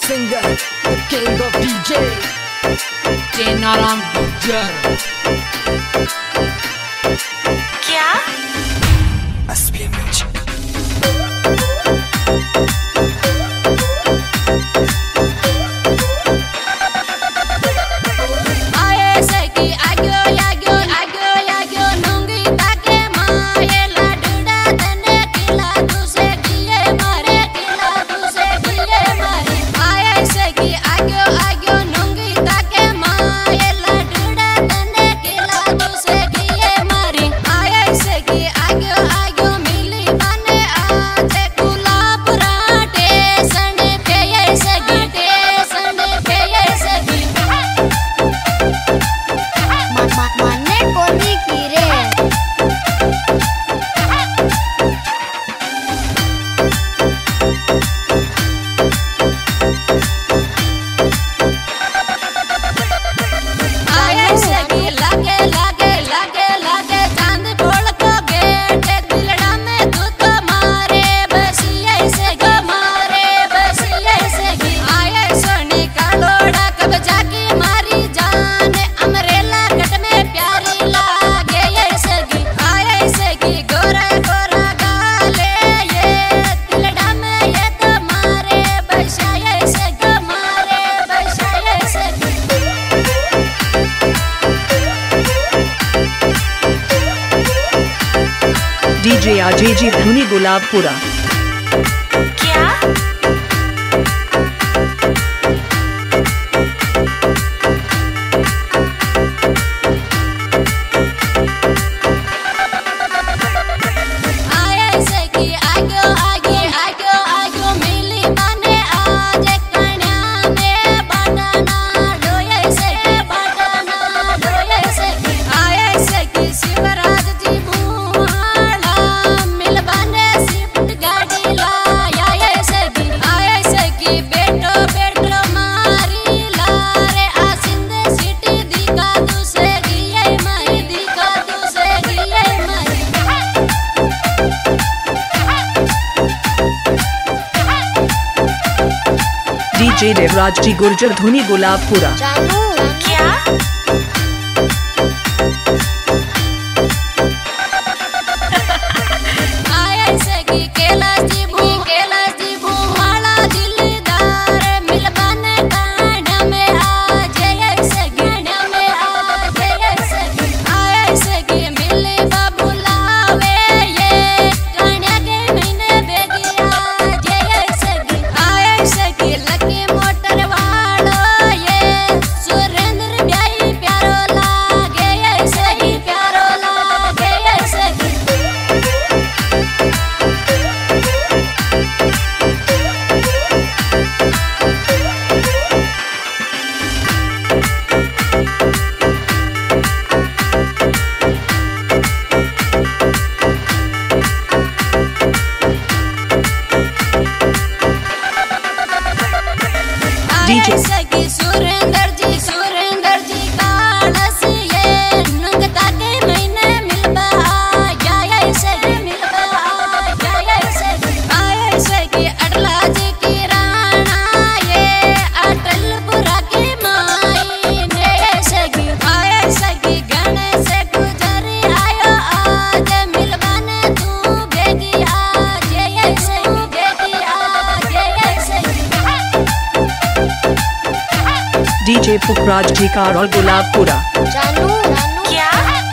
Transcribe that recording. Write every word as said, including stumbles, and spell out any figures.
singer, the king of D J, Kenaram Gujar. क्या S P M Music. DJ आजेजी धुनी गुलाबपुरा। क्या DJ Devraj जी गुर्जर धुनी गुलाबपुरा। क्या डीजे सुरेंद्र जी सुरेंद्र जी कालस ये नुंगता के महीने मिलबा या ऐसे मिलबा या ऐसे ऐसे की अटला जी की राणा ये अटलपुरा की माई ने ऐसे की ऐसे की गणेश गुजरी आयो आज मिलबाने तू बेगी आज ऐसे बेगी आज ऐसे डीजे पुखराज जी कारौल गुलाबपुरा। क्या